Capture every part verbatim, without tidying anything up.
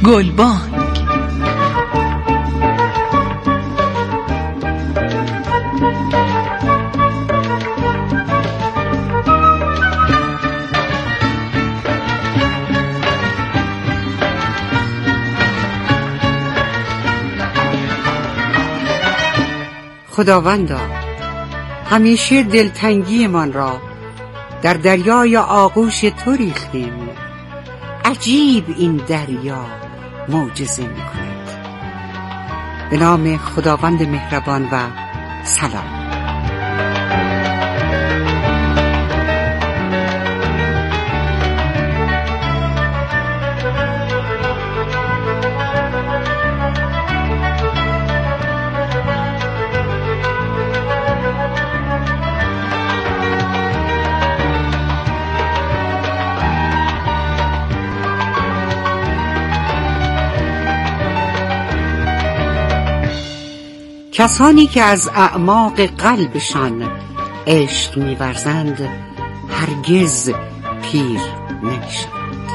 گلبانگ. خداوندا، همیشه دلتنگی من را در دریای آغوش تو ریختیم. عجیب این دریا معجزه می کند. به نام خداوند مهربان و سلام. کسانی که از اعماق قلبشان عشق می‌ورزند هرگز پیر نمی‌شوند.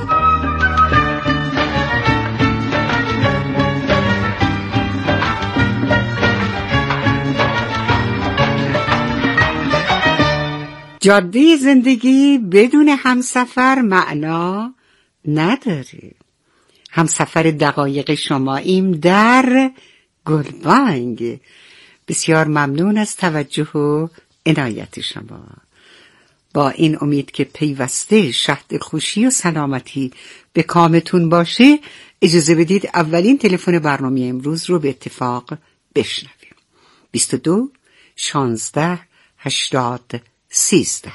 جاده زندگی بدون همسفر معنا نداره. همسفر دقایق شماییم در گلبانگ. بسیار ممنون از توجه و عنایت شما. با این امید که پیوسته شهد خوشی و سلامتی به کامتون باشه، اجازه بدید اولین تلفن برنامه امروز رو به اتفاق بشنویم. بیست و دو شانزده هشتاد سیزده.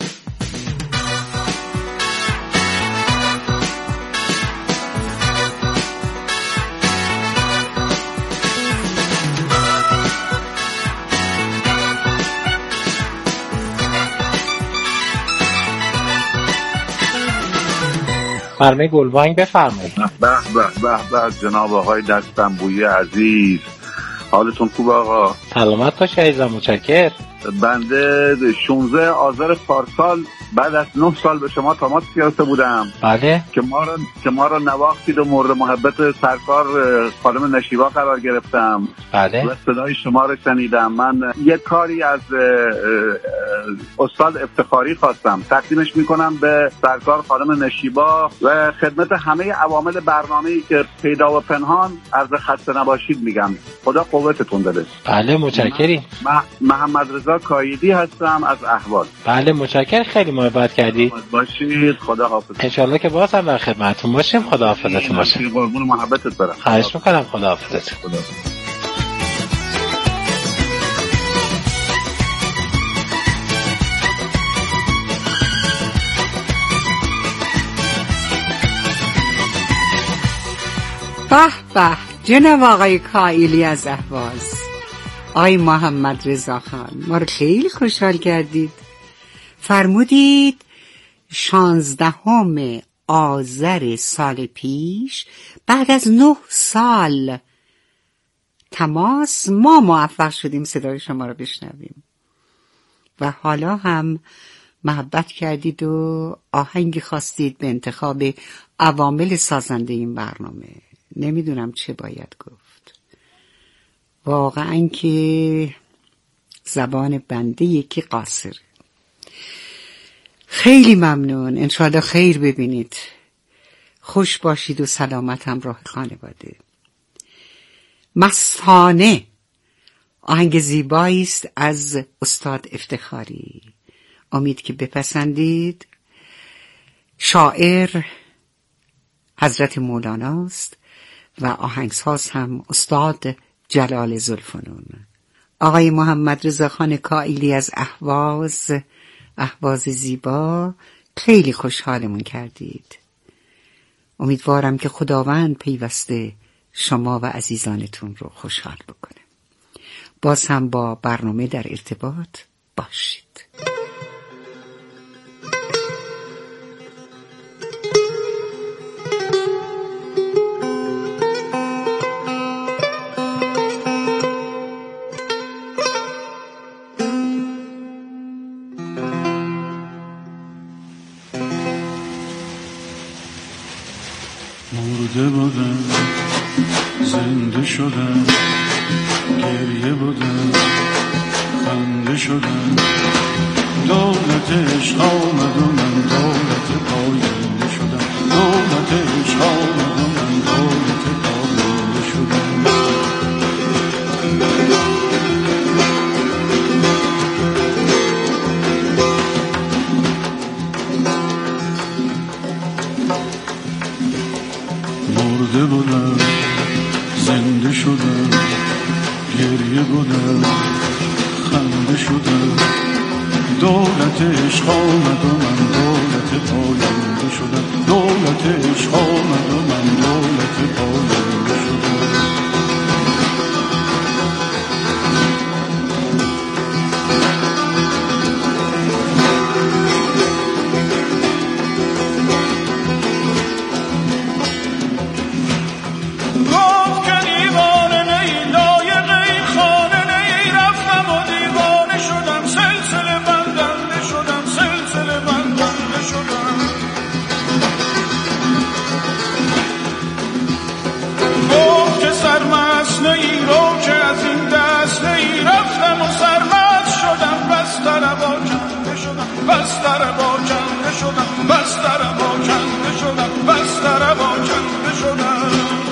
فرمه گلبانگ بفرمایید. به به به به جناب آقای دستنبوی عزیز، حالتون خوب آقا؟ سلامت باشه عزیزم، متشکرم. بنده شانزده آذر پارسال بعد از نه سال به شما تماس گرفته بودم. بله. که ما رو که ما رو نواختید و مورد محبت سرکار خانم نشیبا قرار گرفتم. بله. و صدای شما رو شنیدم. من یک کاری از استاد افتخاری خواستم تقدیمش میکنم به سرکار خانم نشیبا و خدمت همه عوامل برنامه‌ای که پیدا و پنهان عرض خسته نباشید میگم. خدا قوتتون بده. بله متشکرم. محمد رضا کایدی هستم از اهواز. بله متشکرم، خیلی محبت کردی. باشید، خدا حافظ. انشالله که باز هم در خدمتتون باشیم. خدا حافظتون باشه. قربون محبتت برم. خواهش میکنم. خدا حافظت. خدا. به به جناب آقای کائیلی از اهواز، آقای محمد رضا خان، ما رو خیلی خوشحال کردید. فرمودید شانزدهم آذر سال پیش بعد از نه سال تماس ما موفق شدیم صدای شما رو بشنویم و حالا هم محبت کردید و آهنگی خواستید به انتخاب عوامل سازنده این برنامه. نمیدونم چه باید گفت. واقعا که زبان بنده یکی قاصره. خیلی ممنون. انشاءالله خیر ببینید. خوش باشید و سلامت همراه خانواده. مستانه آهنگ زیبایی است از استاد افتخاری. امید که بپسندید. شاعر حضرت مولاناست و آهنگساز هم استاد جلال ذوالفنون. آقای محمد رضا خان کائیلی از اهواز، اهواز زیبا، خیلی خوشحالمون کردید. امیدوارم که خداوند پیوسته شما و عزیزانتون رو خوشحال بکنه. باز هم با برنامه در ارتباط باشید. مرده بودم زنده شدم، گریه بودم خنده شدم، دولت عشق آمد و من دولت پاینده شدم، دولت عشق آمد و من دولت پاینده شدم. مرده بودم زنده شدم، گریه بودم خنده شدم، دولت عشق آمد و من دولت پاینده شدم، دولت عشق آمد و من دولت پاینده شدم. بستر با کنده شدم، بستر با کنده شدم، بستر با کنده شدم.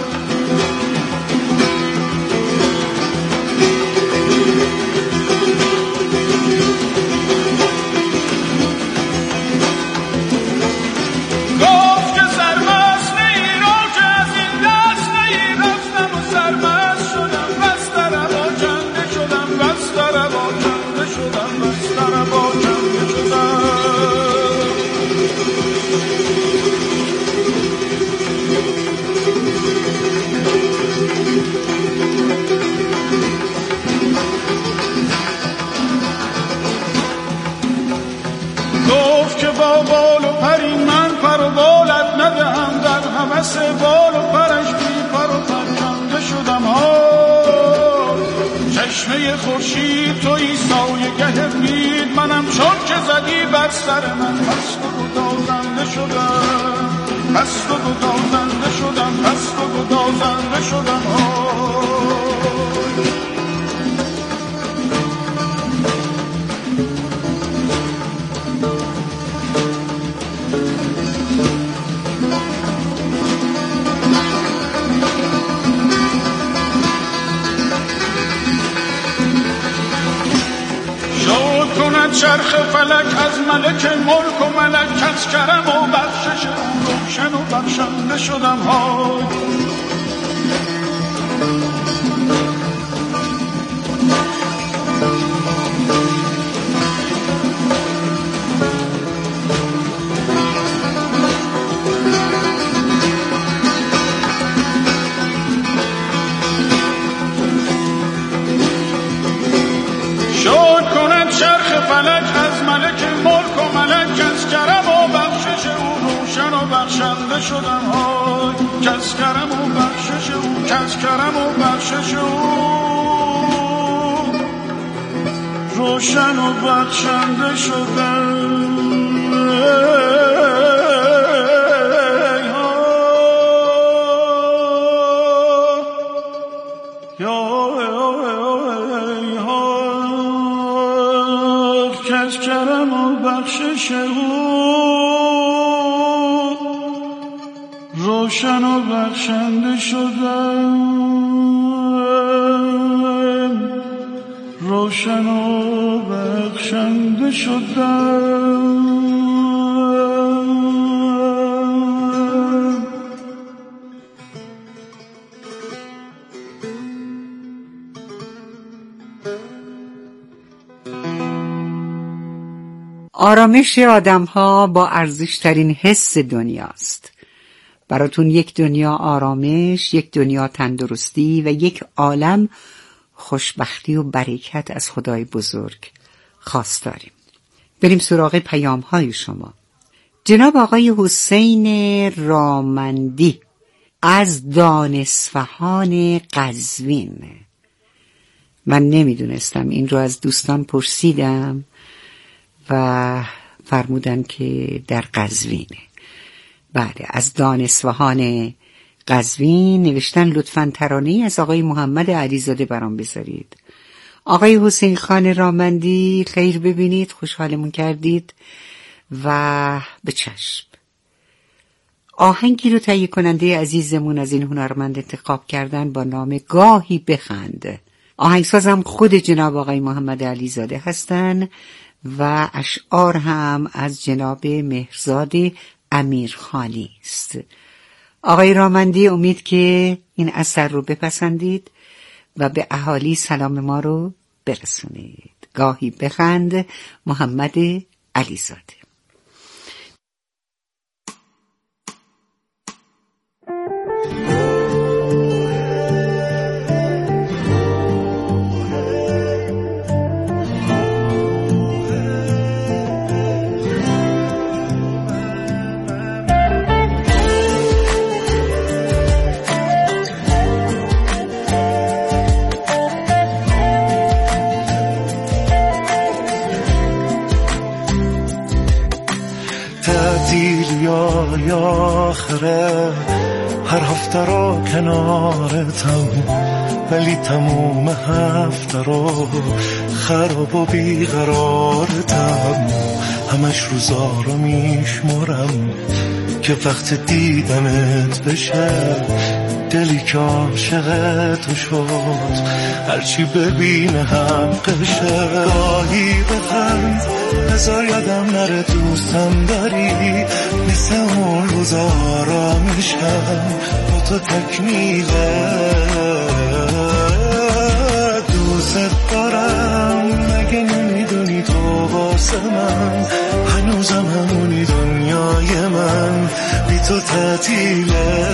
گفت که سرمست نی رو که از این دست نی رفتم و سرمست شدم، بستر با کنده شدم، بستر با کنده شدم، بستر با کنده شدم. گفت که با بال و پری من پر و بالت ندهم، در هوس بال و پرش بی پر و پرکنده شدم. ها چشمه خورشید تویی سایه گه بید، منم چون که زدی بر سر من پست و گدازنده شدم، پست و گدازنده شدم، پست و گدازنده شدم. ها چرخ فلک از ملک ملک و ملک، از کرم و بخشش او روشن و بخشنده شدم. های فلک از ملک ملک و ملک، از کرم و بخشش او روشن و بخشنده شدم. های کس کرم و بخشش او، کس کرم و بخشش او روشن و بخشنده شدم. از کرم و بخشش او روشن و بخشنده شدم، روشن و بخشنده شدم. آرامش آدم‌ها با ارزش‌ترین حس دنیاست. براتون یک دنیا آرامش، یک دنیا تندرستی و یک عالم خوشبختی و برکت از خدای بزرگ خواست داریم. بریم سراغ پیام‌های شما. جناب آقای حسین رامندی از دانسفهان قزوین. من نمیدونستم، این رو از دوستان پرسیدم و فرمودن که در قزوینه. بله، از دانسفهان قزوین نوشتن لطفاً ترانه‌ای از آقای محمد علیزاده برام بذارید. آقای حسین خان رامندی خیر ببینید، خوشحالمون کردید و به چشم. آهنگی رو تهیه کننده عزیزمون از این هنرمند انتخاب کردن با نام گاهی بخند. آهنگسازم خود جناب آقای محمد علیزاده هستن و اشعار هم از جناب مهرزاد امیرخانی است. آقای رامندی امید که این اثر رو بپسندید و به اهالی سلام ما رو برسونید. گاهی بخند، محمد علیزاده. یاری آخره هر هفته رو کنارتم، ولی تموم هفته رو خراب و بیقرارتم. همش روزا رو میشمرم که وقت دیدنت بشه، دلی که عاشق تو شد هرچی ببینه حقشه. گاهی بخند بذار یادم نره دوستم داری، مثل اون روزا میشم با تو تکمیله. دوست دارم مگه نمیدونی تو واسه من هنوزم همونی دنیای من بی تو تعطیله.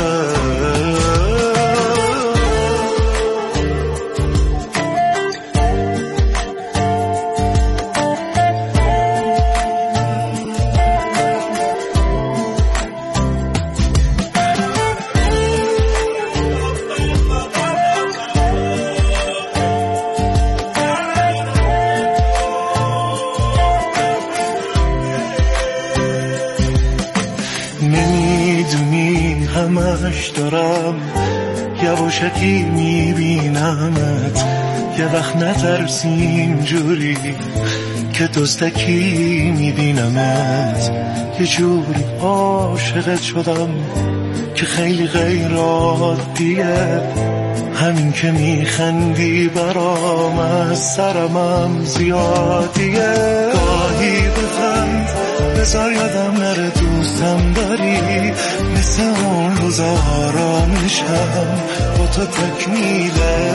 دارم یواشکی میبینمت، یه وقت نترسی اینجوری که دزدکی میبینمت. یه جوری عاشقت شدم که خیلی غیر عادیه، همین که میخندی برام از سرمم زیادیه. گاهی بخند بذار یادم نره دوستم داری، مثل اون روزا را میشم با تو تکمیله.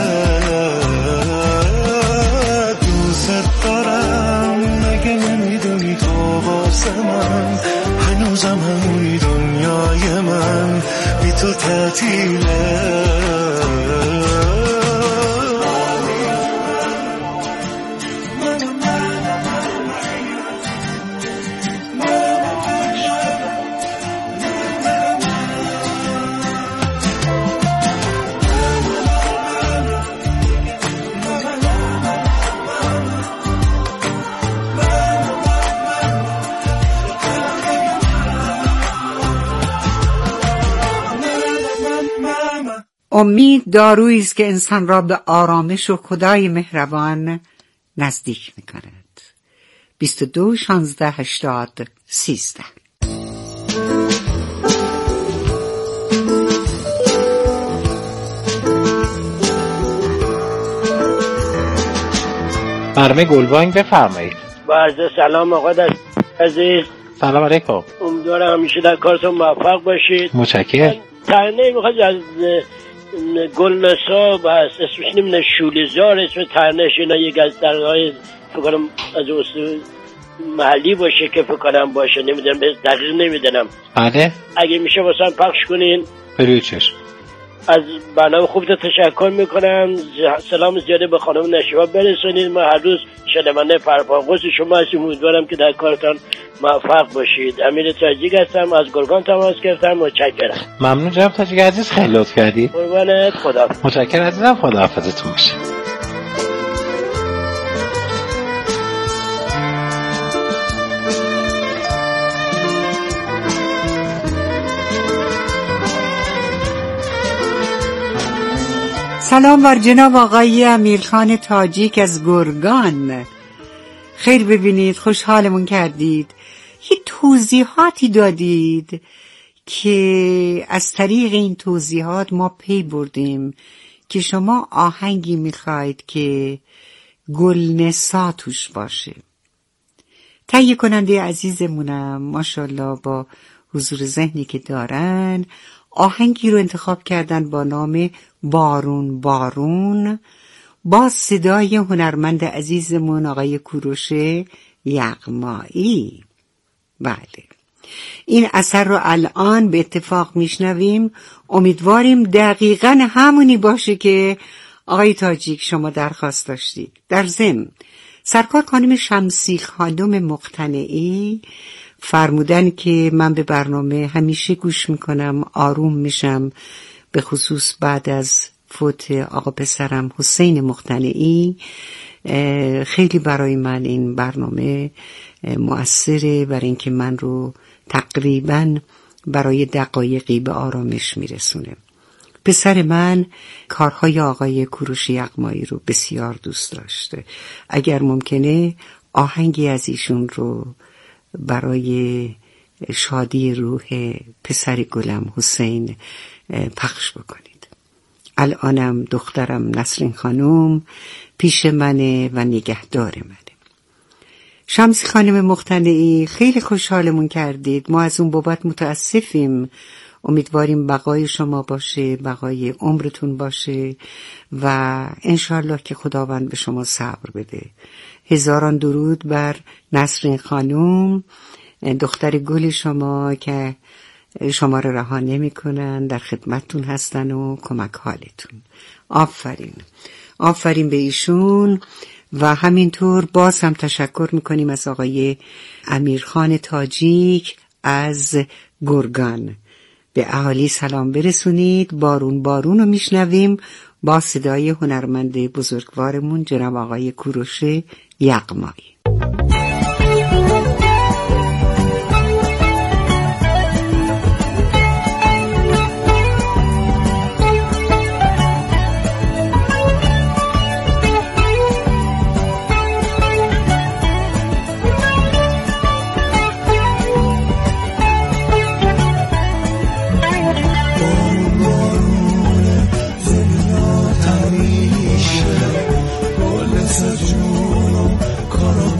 دوست دارم مگه نمیدونی تو واسه من هنوزم همونی دنیای من بی تو تعطیله. امید دارویی است که انسان را به آرامش و خدای مهربان نزدیک می‌کند. بیست و دو شانزده هشتاد سیزده. برنامه گلبانگ بفرمایید. با عرض سلام آقا دست عزیز. سلام علیکم. امیدوارم همیشه در کارتون موفق باشید. متشکرم. ترانه میخواد از گلنسا و اسمش نمیدونم شوله‌زار اسم ترانه‌اش، اینا یک از ترانه‌های فکر کنم از اصول محلی باشه که فکر کنم باشه، نمیدونم دقیق نمیدونم. بله اگه میشه واسه پخش کنین. بروی چشم. از برنامه خوب تشکر میکنم. سلام زیاده به خانم نشیبا برسونید. ما هر روز شنونده پرپاگوس شما هستیم. امیدوارم که در کارتان موفق باشید. امیر تاجیک هستم، از گرگان تماس گرفتم. متشکرم. ممنون جناب تاجیک عزیز، خیلی لطف کردی. قربانت، خدا. متشکرم عزیزم، خدا حافظتون باشه. سلام بر جناب آقای امیرخان تاجیک از گرگان. خیر ببینید، خوشحالمون کردید. یه توضیحاتی دادید که از طریق این توضیحات ما پی بردیم که شما آهنگی میخواید که گلنسا توش باشه. تهیه کننده عزیزمونم ماشاءالله با حضور ذهنی که دارن آهنگی رو انتخاب کردن با نام بارون بارون با صدای هنرمند عزیزمون آقای کوروش یغمایی. بله، این اثر رو الان به اتفاق میشنویم. امیدواریم دقیقاً همونی باشه که آقای تاجیک شما درخواست داشتید. در ضمن سرکار خانم شمسی خانم مقتنعی فرمودن که من به برنامه همیشه گوش میکنم، آروم میشم، به خصوص بعد از فوت آقا پسرم حسین مقتنعی. خیلی برای من این برنامه مؤثره، برای اینکه من رو تقریباً برای دقایقی به آرامش میرسونه. پسر من کارهای آقای کوروش یغمایی رو بسیار دوست داشته. اگر ممکنه آهنگی از ایشون رو برای شادی روح پسر گلم حسین پخش بکنید. الانم دخترم نسرین خانم پیش منه و نگهدار منه. شمسی خانم مقتنعی خیلی خوشحالمون کردید. ما از اون بابت متاسفیم. امیدواریم بقای شما باشه، بقای عمرتون باشه و انشالله که خداوند به شما صبر بده. هزاران درود بر نسرین خانم، دختر گل شما که شما رو رها نمی کنن، در خدمتتون هستن و کمک حالتون. آفرین آفرین به ایشون. و همینطور باز هم تشکر میکنیم از آقای امیرخان تاجیک از گرگان. به اهالی سلام برسونید. بارون بارون رو میشنویم با صدای هنرمند بزرگوارمون جناب آقای کوروش یغمایی. جونم کارو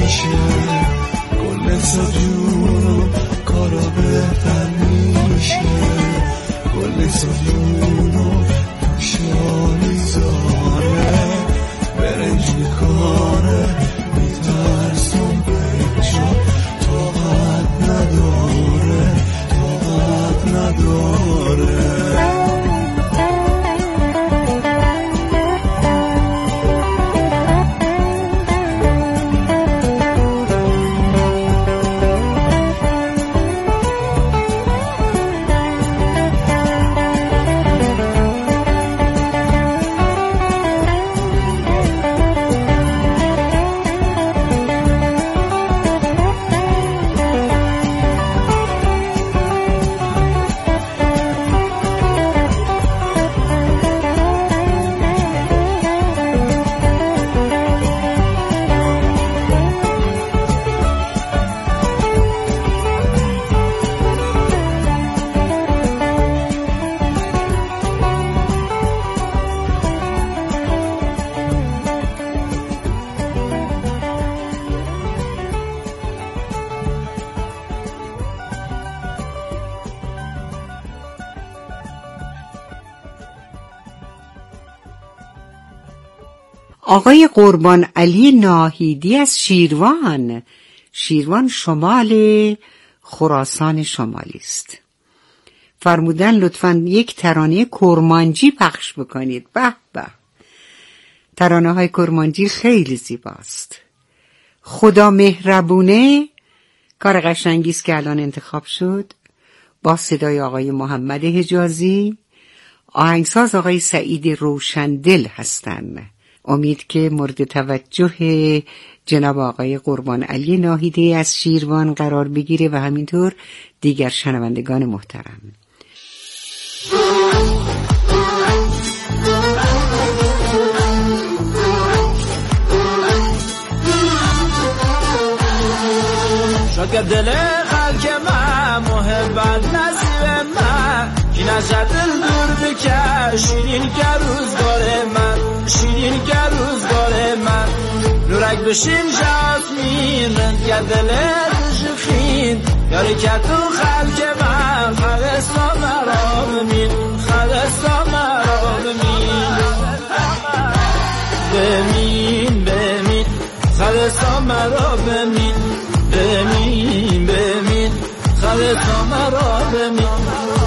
میشه گل سجون کارا بهتر میشه گل سجون پوشانی زاره برنج میکنه میترسم بهشون طاقت نداره طاقت نداره آقای قربان علی ناهیدی از شیروان، شیروان شمال خراسان شمالی است. فرمودن لطفاً یک ترانه کرمانجی پخش بکنید. به به، ترانه های کرمانجی خیلی زیباست. خدا مهربونه کار قشنگی است که الان انتخاب شد با صدای آقای محمد حجازی. آهنگساز آقای سعید روشندل هستند. امید که مورد توجه جناب آقای قربان علی ناهیدی از شیروان قرار بگیره و همینطور دیگر شنوندگان محترم. شد که دل خلق من محبت نصیب من کی نشد دل دور بکش شیرین که روزگار من شیرین که روزگار من نورک بشین جاسمین رند که دل شخین یاری که تو خلق من خلصا مرا بمین خلصا مرا بمین بمین بمین خلصا مرا بمین بمین بمین خلصا مرا بمین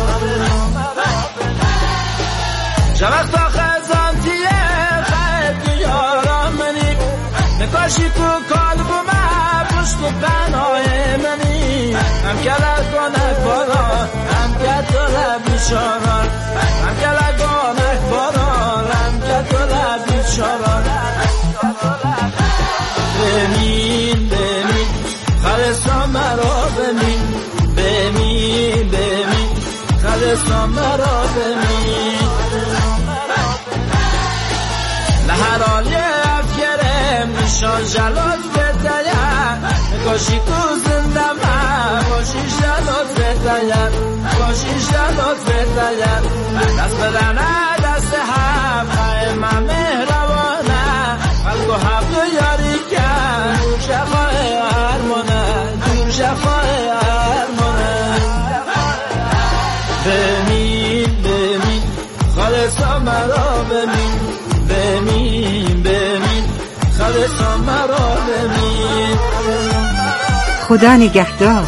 شبخ تا خزان تیه خیلی یارم منی نکاشی تو قلب من پشت و پناه منی هم که لگانک باران هم که تو لبی شاران هم که لگانک باران هم که تو لبی شاران بمین بمین خلصا مرا بمین بمین بمین خلصا مرا بمین لحرالی افگرم نشان جلات بتایم نکاشی تو زنده من باشی جلات بتایم باشی جلات بتایم دست بدنه دست هم خواهی مهربانه خلق و حق یاری کن دور شفای هرمونه دور شفای هرمونه بمین بمین خالصا مرا بمین بمین بمین خالصا مرا بمین خدا نگهدار.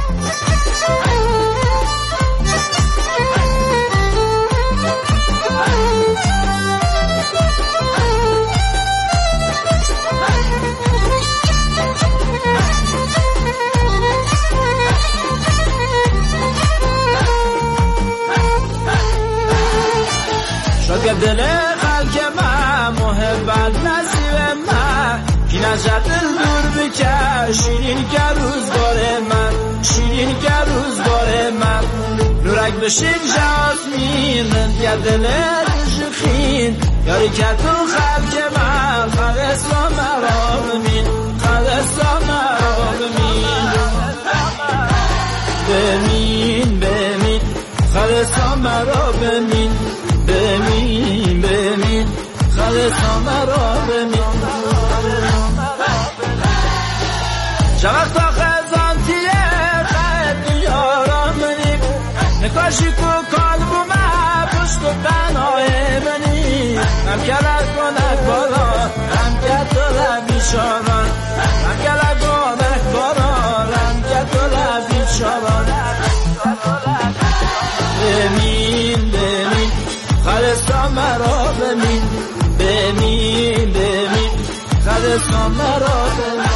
که دل خلق من محبت نصیب من کی نشد دل دور بکش شیرین که روزگار من شیرین که روزگار من نورک بشین جاسمین رند که دل شخین یاری که تو خلق من خلصا مرا بمین خلصا مرا بمین بمین بمین خلصا مرا بمین بمین بمین خلصا مرا بمین شوق تا خزان تیه خیلی یارم منی نکاشی کو کالبو ما پشت و قنای منی هم کلک کنک بالا هم کتلا بیشاران هم کلک کنک بالا هم کتلا بیشاران بمین بمین خالصا مرا بمین بمین بمین خالصا مرا بمین.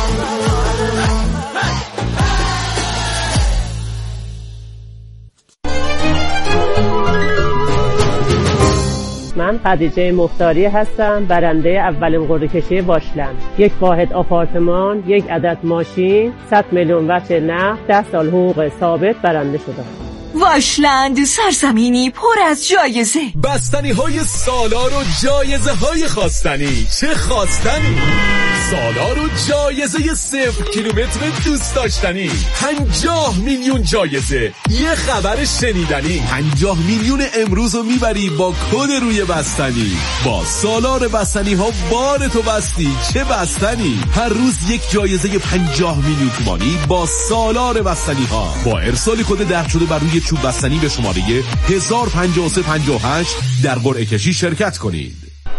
من خدیجه مختاری هستم، برنده اولین قرعه کشی واشلند. یک واحد آپارتمان، یک عدد ماشین، صد میلیون وجه نقد، ده سال حقوق ثابت برنده شدم. واشلند، سرزمینی پر از جایزه. بستنی های سالار و جایزه های خواستنی. چه خواستنی؟ سالار و جایزه صفر کیلومتر دوست داشتنی. پنجاه میلیون جایزه. یه خبر شنیدنی. پنجاه میلیون امروز رو میبری با کد روی بستنی. با سالار بستنی ها بار تو بستی. چه بستنی؟ هر روز یک جایزه پنجاه میلیون تومانی با سالار بستنی ها. با ارسال کد درج شده بر روی چوب بستنی به شماره هزار و پنجاه و سه پنجاه و هشت در قرعه کشی شرکت کنید.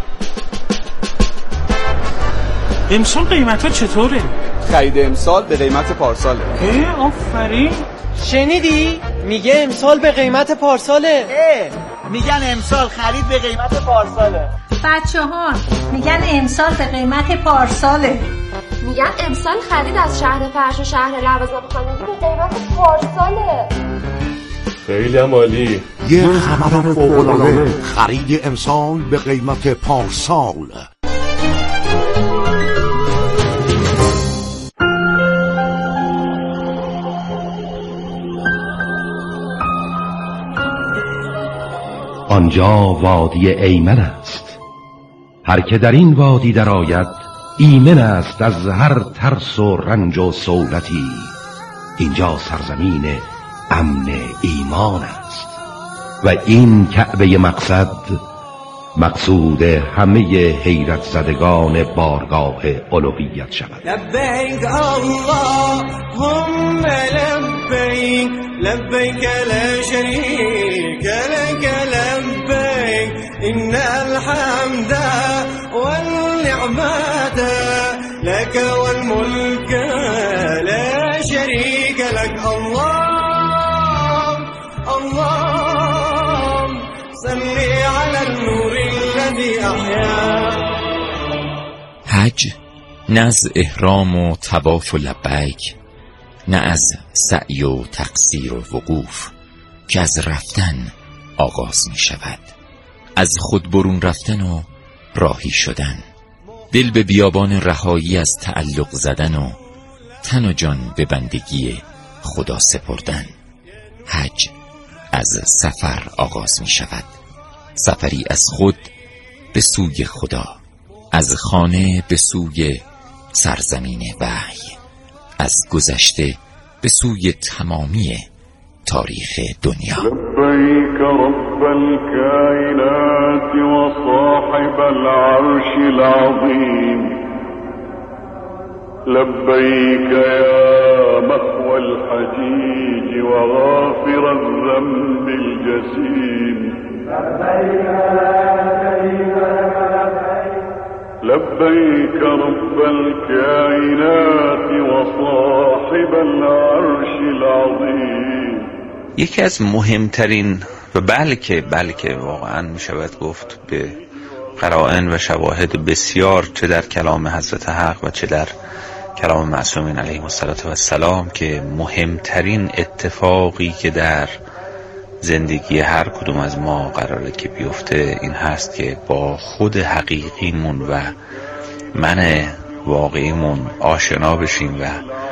امسال قیمت ها چطوره؟ خرید امسال به قیمت پارساله. اه آفرین. شنیدی؟ میگه امسال به قیمت پارساله. اه میگن امسال خرید به قیمت پارساله. بچه ها میگن امسال به قیمت پارساله. میگن امسال خرید از شهر فرش و شهر لوازم خانگی به قیمت پارساله. خیلی عالی. یه خبر فوق‌العاده، خرید امسال به قیمت پارسال. آنجا وادی ایمن است، هر که در این وادی درآید ایمن است از هر ترس و رنج و صولتی. اینجا سرزمین امن ایمان است و این کعبه مقصد مقصود همه حیرت زدگان بارگاه الوهیت شود. لبیک اللهم لبیک لبیک لا شریک لک لبیک ان الحمد والنعمت لك والملك لا شريك لك. الله الله صل على النور الذي أحيا. حج نه از احرام و طواف و لبیک، نه از سعی و تقصیر و وقوف که از رفتن آغاز می شود، از خود برون رفتن و راهی شدن، دل به بیابان رهایی از تعلق زدن و تن و جان به بندگی خدا سپردن. حج از سفر آغاز می شود، سفری از خود به سوی خدا، از خانه به سوی سرزمین وحی، از گذشته به سوی تمامی تاریخ دنیا. لبیک رب الکائنات و صاحب العرش العظیم، لبیک یا مأوى الحجیج و غافر الذنب الجسیم، لبیک لا شریک لك لبیک رب الکائنات و صاحب العرش العظیم. یکی از مهمترین و بلکه بلکه واقعا می شود گفت به قرائن و شواهد بسیار، چه در کلام حضرت حق و چه در کلام معصومین علیهم السلام، که مهمترین اتفاقی که در زندگی هر کدوم از ما قراره که بیفته این هست که با خود حقیقیمون و من واقعیمون آشنا بشیم و